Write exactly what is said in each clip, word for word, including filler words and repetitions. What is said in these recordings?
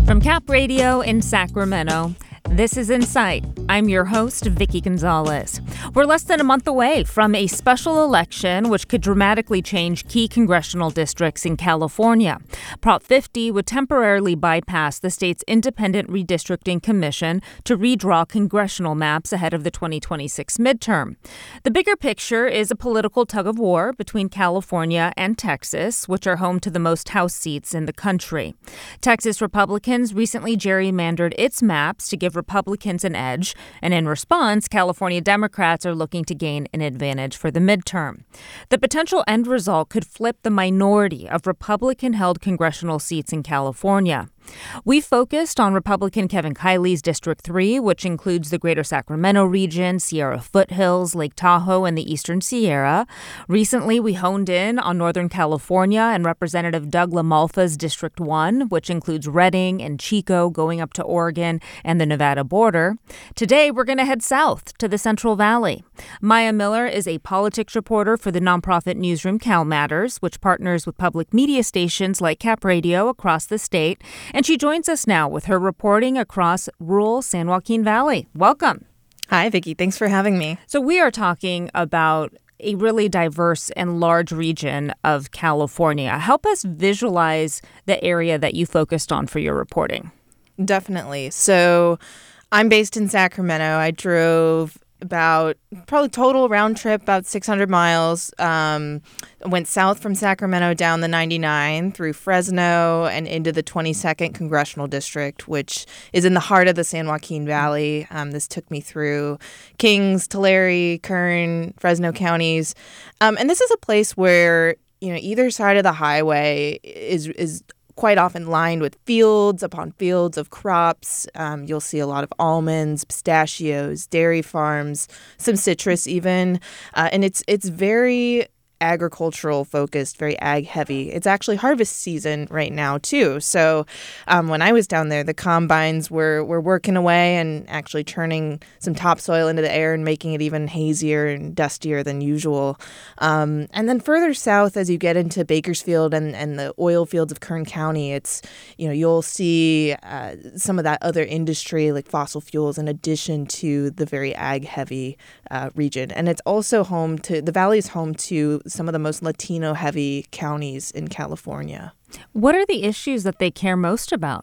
From Cap Radio in Sacramento, this is Insight. I'm your host, Vicky Gonzalez. We're less than a month away from a special election which could dramatically change key congressional districts in California. Prop fifty would temporarily bypass the state's Independent Redistricting Commission to redraw congressional maps ahead of the twenty twenty-six midterm. The bigger picture is a political tug-of-war between California and Texas, which are home to the most House seats in the country. Texas Republicans recently gerrymandered its maps to give Republicans an edge, and in response, California Democrats are looking to gain an advantage for the midterm. The potential end result could flip the minority of Republican-held congressional seats in California. We focused on Republican Kevin Kiley's District three, which includes the Greater Sacramento region, Sierra Foothills, Lake Tahoe, and the Eastern Sierra. Recently, we honed in on Northern California and Representative Doug LaMalfa's District one, which includes Redding and Chico going up to Oregon and the Nevada border. Today, we're going to head south to the Central Valley. Maya Miller is a politics reporter for the nonprofit newsroom Cal Matters, which partners with public media stations like Cap Radio across the state. And she joins us now with her reporting across rural San Joaquin Valley. Welcome. Hi, Vicki. Thanks for having me. So we are talking about a really diverse and large region of California. Help us visualize the area that you focused on for your reporting. Definitely. So I'm based in Sacramento. I drove about probably total round trip about six hundred miles. Um, went south from Sacramento down the ninety-nine through Fresno and into the twenty-second Congressional District, which is in the heart of the San Joaquin Valley. Um, this took me through Kings, Tulare, Kern, Fresno counties. Um, and this is a place where, you know, either side of the highway is is quite often lined with fields upon fields of crops. Um, you'll see a lot of almonds, pistachios, dairy farms, some citrus even. Uh, and it's it's very agricultural focused, very ag heavy. It's actually harvest season right now too. So um, when I was down there, the combines were were working away and actually turning some topsoil into the air and making it even hazier and dustier than usual. Um, and then further south, as you get into Bakersfield and, and the oil fields of Kern County, it's, you know, you'll see uh, some of that other industry like fossil fuels in addition to the very ag heavy uh, region. And it's also home to, the valley is home to some of the most Latino-heavy counties in California. What are the issues that they care most about?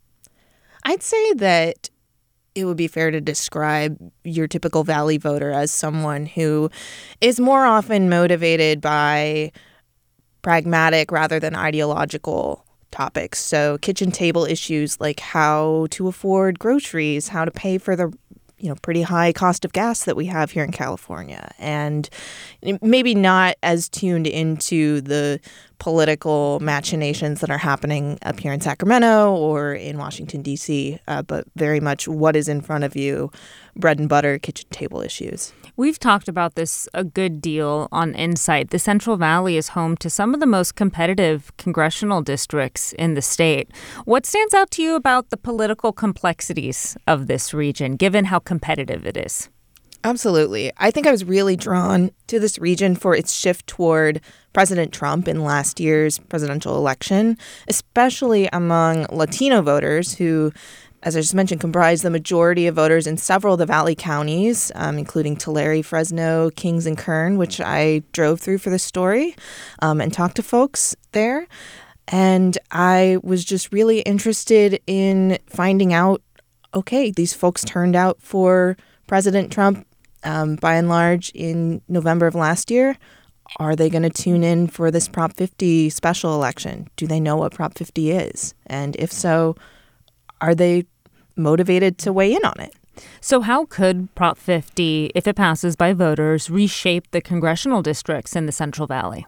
I'd say that it would be fair to describe your typical Valley voter as someone who is more often motivated by pragmatic rather than ideological topics. So kitchen table issues like how to afford groceries, how to pay for the you know, pretty high cost of gas that we have here in California, and maybe not as tuned into the political machinations that are happening up here in Sacramento or in Washington, D C, uh, but very much what is in front of you, bread and butter, kitchen table issues. We've talked about this a good deal on Insight. The Central Valley is home to some of the most competitive congressional districts in the state. What stands out to you about the political complexities of this region, given how competitive it is? Absolutely. I think I was really drawn to this region for its shift toward President Trump in last year's presidential election, especially among Latino voters who, as I just mentioned, comprise the majority of voters in several of the Valley counties, um, including Tulare, Fresno, Kings, and Kern, which I drove through for this story um, and talked to folks there. And I was just really interested in finding out, okay, these folks turned out for President Trump um, by and large in November of last year. Are they going to tune in for this Prop fifty special election? Do they know what Prop fifty is? And if so, are they motivated to weigh in on it? So how could Prop fifty, if it passes by voters, reshape the congressional districts in the Central Valley?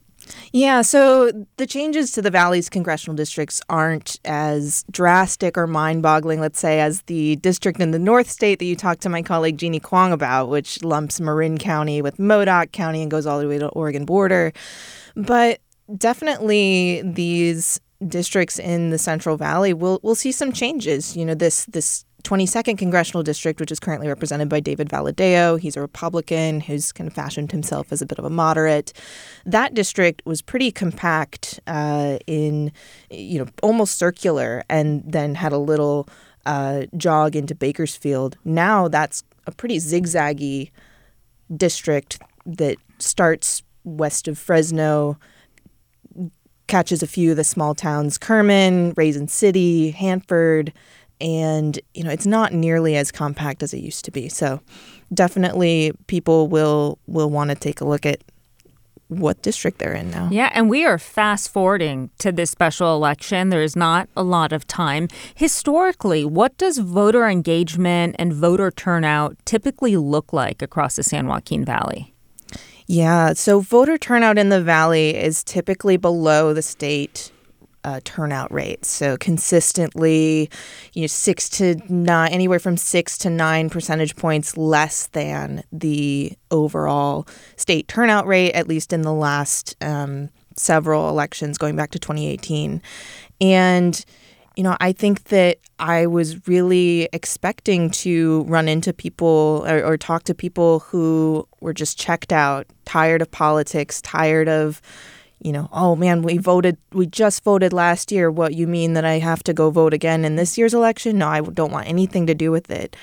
Yeah, so the changes to the Valley's congressional districts aren't as drastic or mind-boggling, let's say, as the district in the North State that you talked to my colleague Jeannie Kwong about, which lumps Marin County with Modoc County and goes all the way to the Oregon border. But definitely these districts in the Central Valley will will see some changes. You know, this this twenty-second Congressional District, which is currently represented by David Valadao. He's a Republican who's kind of fashioned himself as a bit of a moderate. That district was pretty compact uh, in, you know, almost circular, and then had a little uh, jog into Bakersfield. Now that's a pretty zigzaggy district that starts west of Fresno, catches a few of the small towns, Kerman, Raisin City, Hanford, and, you know, it's not nearly as compact as it used to be. So definitely people will will want to take a look at what district they're in now. Yeah, and we are fast forwarding to this special election. There is not a lot of time. Historically, what does voter engagement and voter turnout typically look like across the San Joaquin Valley? Yeah, so voter turnout in the Valley is typically below the state uh, turnout rate. So consistently, you know, six to nine, anywhere from six to nine percentage points less than the overall state turnout rate, at least in the last um, several elections going back to twenty eighteen. And you know, I think that I was really expecting to run into people or, or talk to people who were just checked out, tired of politics, tired of, you know, oh, man, we voted, we just voted last year. What, you mean that I have to go vote again in this year's election? No, I don't want anything to do with it.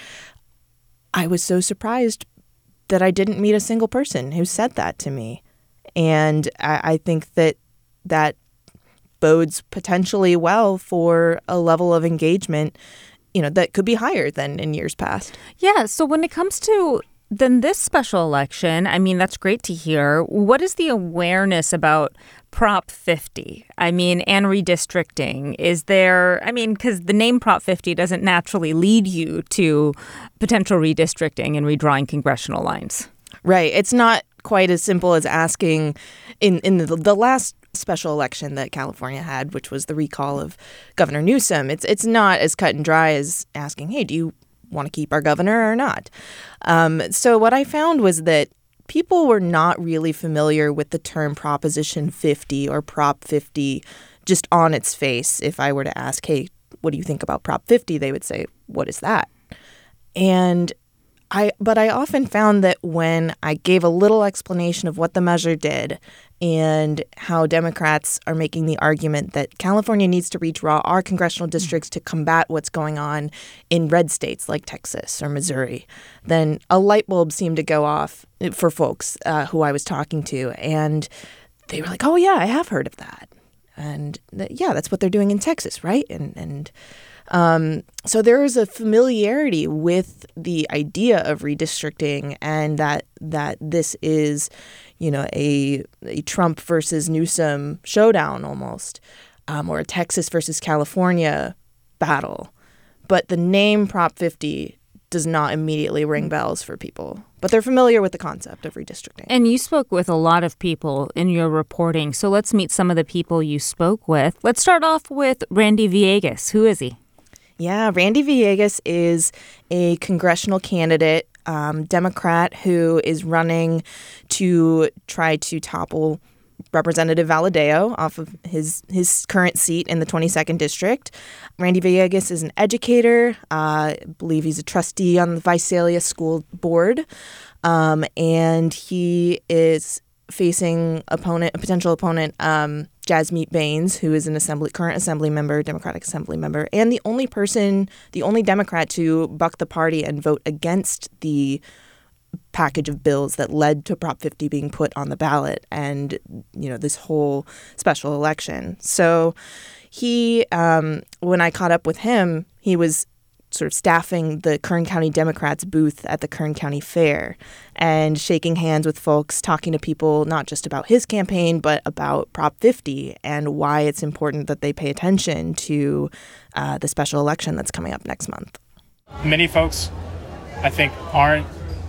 I was so surprised that I didn't meet a single person who said that to me. And I, I think that that bodes potentially well for a level of engagement, you know, that could be higher than in years past. Yeah. So when it comes to then this special election, I mean, that's great to hear. What is the awareness about Prop fifty? I mean, and redistricting? Is there, I mean, because the name Prop fifty doesn't naturally lead you to potential redistricting and redrawing congressional lines. Right. It's not quite as simple as asking in, in the, the last special election that California had, which was the recall of Governor Newsom. It's it's not as cut and dry as asking, hey, do you want to keep our governor or not? Um, so what I found was that people were not really familiar with the term Proposition fifty or Prop fifty just on its face. If I were to ask, hey, what do you think about Prop fifty? They would say, what is that? And I, but I often found that when I gave a little explanation of what the measure did and how Democrats are making the argument that California needs to redraw our congressional districts to combat what's going on in red states like Texas or Missouri, then a light bulb seemed to go off for folks uh, who I was talking to. And they were like, oh, yeah, I have heard of that. And th- yeah, that's what they're doing in Texas, right? And and Um, so there is a familiarity with the idea of redistricting, and that that this is, you know, a, a Trump versus Newsom showdown almost, um, or a Texas versus California battle. But the name Prop fifty does not immediately ring bells for people. But they're familiar with the concept of redistricting. And you spoke with a lot of people in your reporting. So let's meet some of the people you spoke with. Let's start off with Randy Villegas. Who is he? Yeah, Randy Villegas is a congressional candidate, um, Democrat, who is running to try to topple Representative Valadao off of his his current seat in the twenty-second District. Randy Villegas is an educator. Uh, I believe he's a trustee on the Visalia School Board. Um, and he is facing opponent, a potential opponent, um, Jasmeet Bains, who is an assembly current assembly member, Democratic assembly member, and the only person, the only Democrat to buck the party and vote against the package of bills that led to Prop fifty being put on the ballot and, you know, this whole special election. So he, um, when I caught up with him, he was sort of staffing the Kern County Democrats booth at the Kern County Fair and shaking hands with folks, talking to people not just about his campaign, but about Prop fifty and why it's important that they pay attention to uh, the special election that's coming up next month. Many folks, I think, aren't,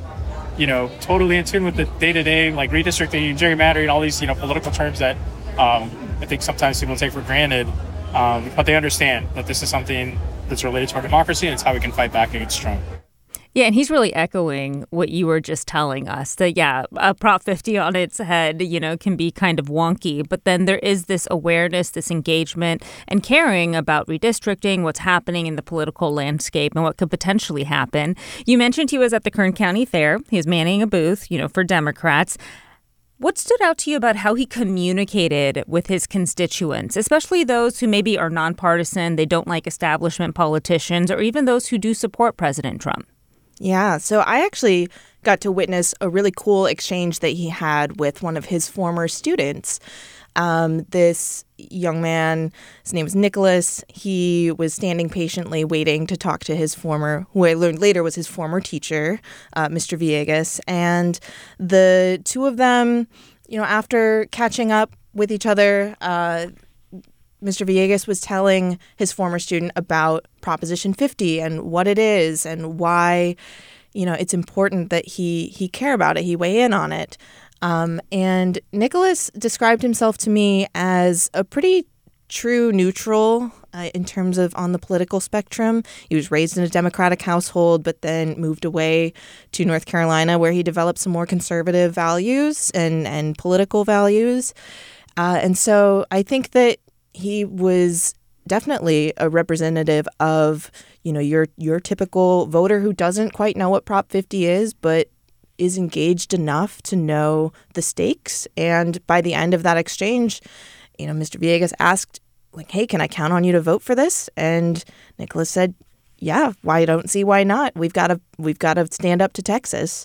you know, totally in tune with the day-to-day, like redistricting, gerrymandering, all these, you know, political terms that um, I think sometimes people take for granted. Um, but they understand that this is something that's related to our democracy, and it's how we can fight back against Trump. Yeah, and he's really echoing what you were just telling us, that, yeah, a Prop fifty on its head, you know, can be kind of wonky. But then there is this awareness, this engagement, and caring about redistricting, what's happening in the political landscape, and what could potentially happen. You mentioned he was at the Kern County Fair. He was manning a booth, you know, for Democrats. What stood out to you about how he communicated with his constituents, especially those who maybe are nonpartisan, they don't like establishment politicians, or even those who do support President Trump? Yeah, so I actually got to witness a really cool exchange that he had with one of his former students. Um, this young man, his name is Nicholas. He was standing patiently waiting to talk to his former, who I learned later was his former teacher, uh, Mister Villegas. And the two of them, you know, after catching up with each other, uh, Mister Villegas was telling his former student about Proposition fifty and what it is and why, you know, it's important that he he care about it, he weigh in on it. Um, and Nicholas described himself to me as a pretty true neutral uh, in terms of on the political spectrum. He was raised in a Democratic household, but then moved away to North Carolina, where he developed some more conservative values and, and political values. Uh, and so I think that he was definitely a representative of, you know, your your typical voter who doesn't quite know what Prop fifty is, but is engaged enough to know the stakes. And by the end of that exchange, you know, Mister Villegas asked, like, hey, can I count on you to vote for this? And Nicholas said, yeah, why don't see why not? We've got to we've got to stand up to Texas.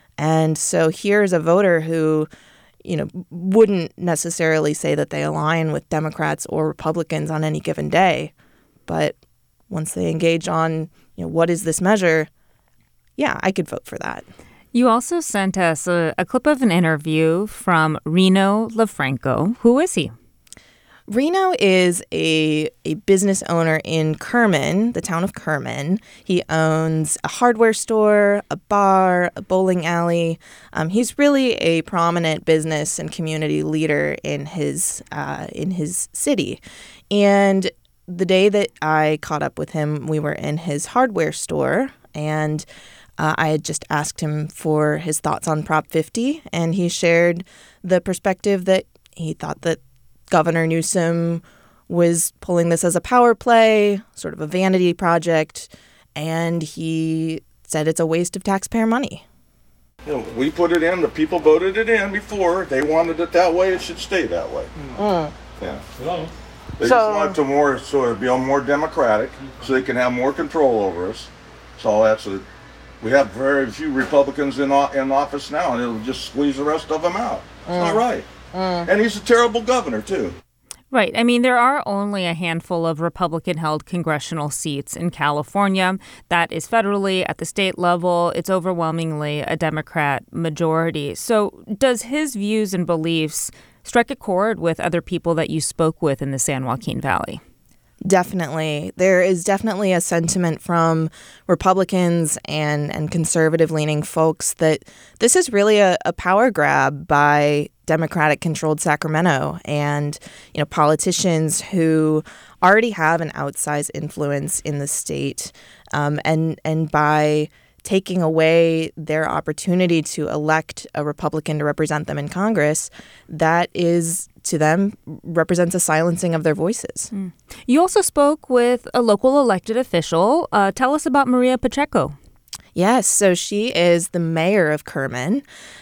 And so here's a voter who, you know, wouldn't necessarily say that they align with Democrats or Republicans on any given day. But once they engage on, you know, what is this measure? Yeah, I could vote for that. You also sent us a, a clip of an interview from Reno LaFranco. Who is he? Reno is a, a business owner in Kerman, the town of Kerman. He owns a hardware store, a bar, a bowling alley. Um, he's really a prominent business and community leader in his uh, in his city. And the day that I caught up with him, we were in his hardware store, and uh, I had just asked him for his thoughts on Prop fifty, and he shared the perspective that he thought that Governor Newsom was pulling this as a power play, sort of a vanity project, and he said it's a waste of taxpayer money. You know, we put it in, the people voted it in before. They wanted it that way, it should stay that way. Mm. Yeah. They So- just want it to more, so it'd be more democratic, so they can have more control over us. So that's a, we have very few Republicans in, o- in office now, and it'll just squeeze the rest of them out. It's not right. Mm. And he's a terrible governor, too. Right. I mean, there are only a handful of Republican-held congressional seats in California. That is federally. At the state level, it's overwhelmingly a Democrat majority. So does his views and beliefs strike a chord with other people that you spoke with in the San Joaquin Valley? Definitely. There is definitely a sentiment from Republicans and, and conservative-leaning folks that this is really a, a power grab by Democratic-controlled Sacramento and, you know, politicians who already have an outsized influence in the state. Um, and, and by taking away their opportunity to elect a Republican to represent them in Congress, that is, to them, represents a silencing of their voices. Mm. You also spoke with a local elected official. Uh, tell us about Maria Pacheco. Yes, so she is the mayor of Kerman,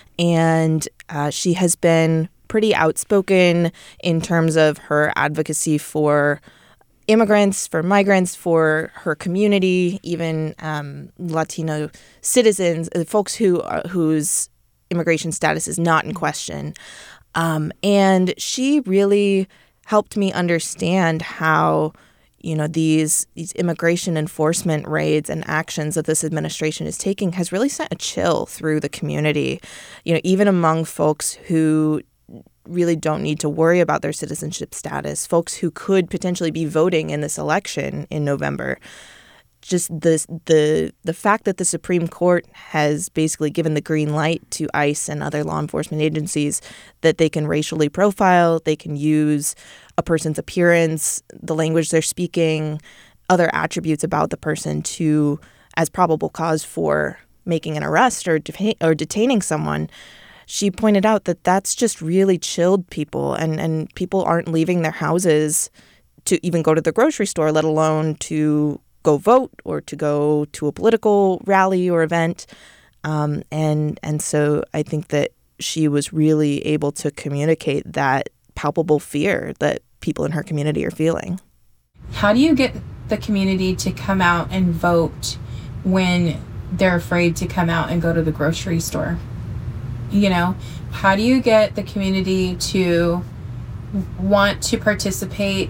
and uh, she has been pretty outspoken in terms of her advocacy for immigrants, for migrants, for her community, even um, Latino citizens, uh, folks who are, whose immigration status is not in question. Um, and she really helped me understand how, you know, these these immigration enforcement raids and actions that this administration is taking has really sent a chill through the community, you know, even among folks who really don't need to worry about their citizenship status, folks who could potentially be voting in this election in November. Just the the the fact that the Supreme Court has basically given the green light to ICE and other law enforcement agencies that they can racially profile, they can use a person's appearance, the language they're speaking, other attributes about the person to as probable cause for making an arrest or de- or detaining someone, she pointed out that that's just really chilled people, and, and people aren't leaving their houses to even go to the grocery store, let alone to go vote or to go to a political rally or event. Um, and and so I think that she was really able to communicate that palpable fear that people in her community are feeling. How do you get the community to come out and vote when they're afraid to come out and go to the grocery store? You know, how do you get the community to want to participate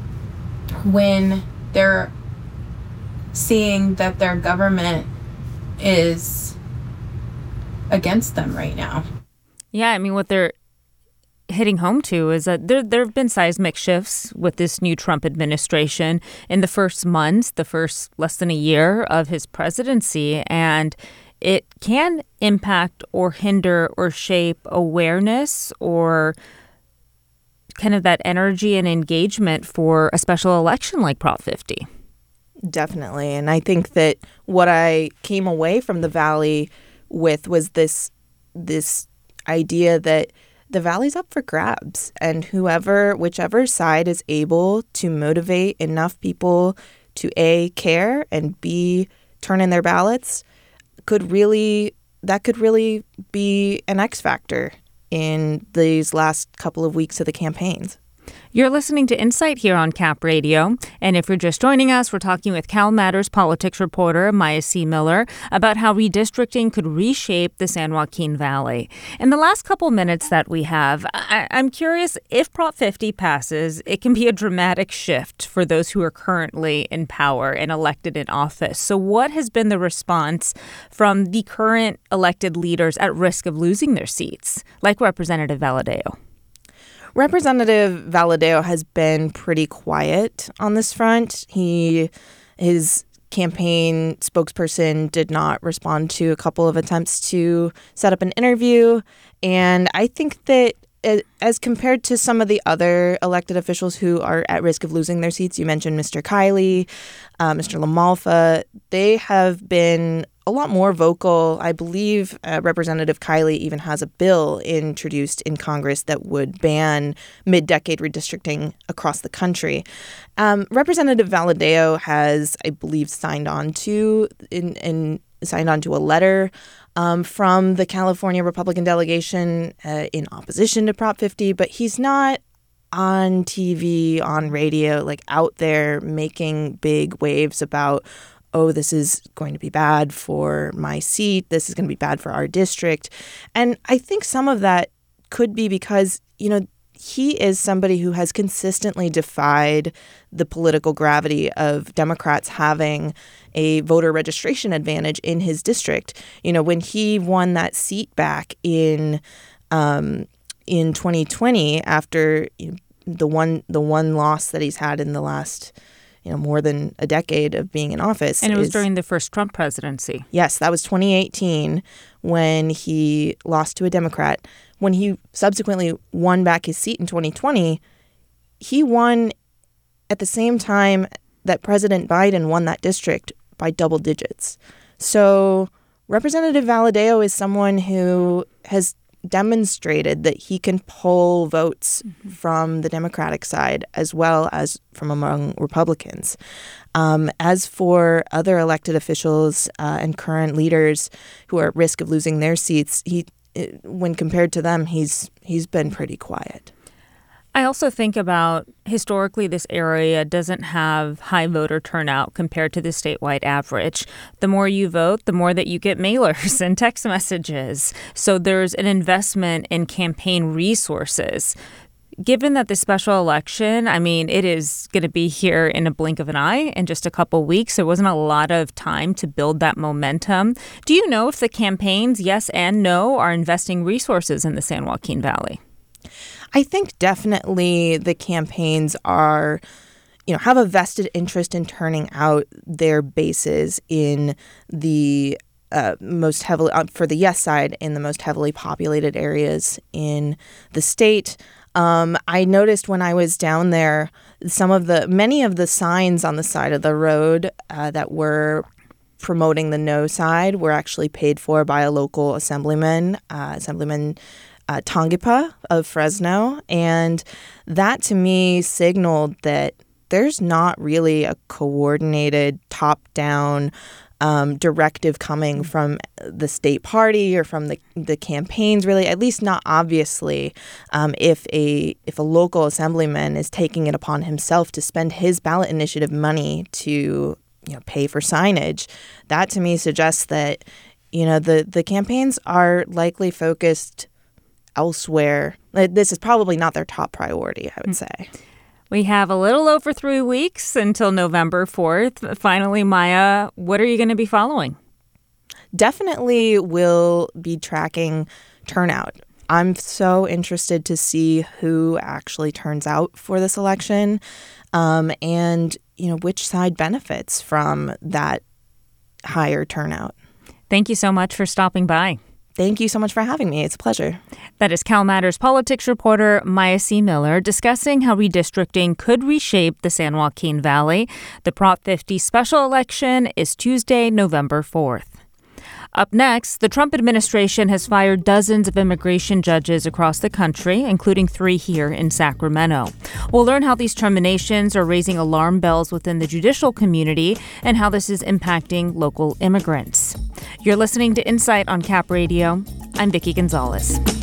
when they're seeing that their government is against them right now? Yeah, I mean, what they're hitting home to is that there there have been seismic shifts with this new Trump administration in the first months, the first less than a year of his presidency, and it can impact or hinder or shape awareness or kind of that energy and engagement for a special election like Prop fifty. Definitely. And I think that what I came away from the Valley with was this this idea that the Valley's up for grabs, and whoever, whichever side is able to motivate enough people to A, care, and B, turn in their ballots, could really, that could really be an X factor in these last couple of weeks of the campaigns. You're listening to Insight here on Cap Radio. And if you're just joining us, we're talking with Cal Matters politics reporter Maya C. Miller about how redistricting could reshape the San Joaquin Valley. In the last couple minutes that we have, I- I'm curious if Prop fifty passes, it can be a dramatic shift for those who are currently in power and elected in office. So what has been the response from the current elected leaders at risk of losing their seats, like Representative Valadao? Representative Valadao has been pretty quiet on this front. He, his campaign spokesperson did not respond to a couple of attempts to set up an interview. And I think that as compared to some of the other elected officials who are at risk of losing their seats, you mentioned Mister Kiley, uh, Mister LaMalfa, they have been a lot more vocal. I believe uh, Representative Kiley even has a bill introduced in Congress that would ban mid-decade redistricting across the country. Um, Representative Valadao has, I believe, signed on to in, in signed on to a letter um, from the California Republican delegation uh, in opposition to Prop fifty, but he's not on T V, on radio, like out there making big waves about, oh, this is going to be bad for my seat. This is going to be bad for our district. And I think some of that could be because, you know, he is somebody who has consistently defied the political gravity of Democrats having a voter registration advantage in his district. You know, when he won that seat back in um, in twenty twenty after you know, the one the one loss that he's had in the last you know, more than a decade of being in office. And it was is, during the first Trump presidency. Yes, that was twenty eighteen when he lost to a Democrat. When he subsequently won back his seat in twenty twenty, he won at the same time that President Biden won that district by double digits. So Representative Valadao is someone who has demonstrated that he can pull votes mm-hmm. from the Democratic side as well as from among Republicans. Um, as for other elected officials uh, and current leaders who are at risk of losing their seats, he, when compared to them, he's he's been pretty quiet. I also think about historically this area doesn't have high voter turnout compared to the statewide average. The more you vote, the more that you get mailers and text messages. So there's an investment in campaign resources. Given that the special election, I mean, it is going to be here in a blink of an eye in just a couple weeks. There wasn't a lot of time to build that momentum. Do you know if the campaigns, yes and no, are investing resources in the San Joaquin Valley? I think definitely the campaigns are, you know, have a vested interest in turning out their bases in the uh, most heavily, uh, for the yes side, in the most heavily populated areas in the state. Um, I noticed when I was down there, some of the, many of the signs on the side of the road uh, that were promoting the no side were actually paid for by a local assemblyman, uh, Assemblyman uh, Tongipa of Fresno. And that, to me, signaled that there's not really a coordinated, top-down um, directive coming from the state party or from the the campaigns, really, at least not obviously. Um, if a if a local assemblyman is taking it upon himself to spend his ballot initiative money to, you know, pay for signage, that to me suggests that, you know, the the campaigns are likely focused elsewhere. This is probably not their top priority, I would say. We have a little over three weeks until November fourth. Finally, Maya, what are you going to be following? Definitely will be tracking turnout. I'm so interested to see who actually turns out for this election, um, and, you know, which side benefits from that higher turnout. Thank you so much for stopping by. Thank you so much for having me. It's a pleasure. That is CalMatters politics reporter Maya C. Miller discussing how redistricting could reshape the San Joaquin Valley. The Prop fifty special election is Tuesday, November fourth. Up next, the Trump administration has fired dozens of immigration judges across the country, including three here in Sacramento. We'll learn how these terminations are raising alarm bells within the judicial community and how this is impacting local immigrants. You're listening to Insight on Cap Radio. I'm Vicki Gonzalez.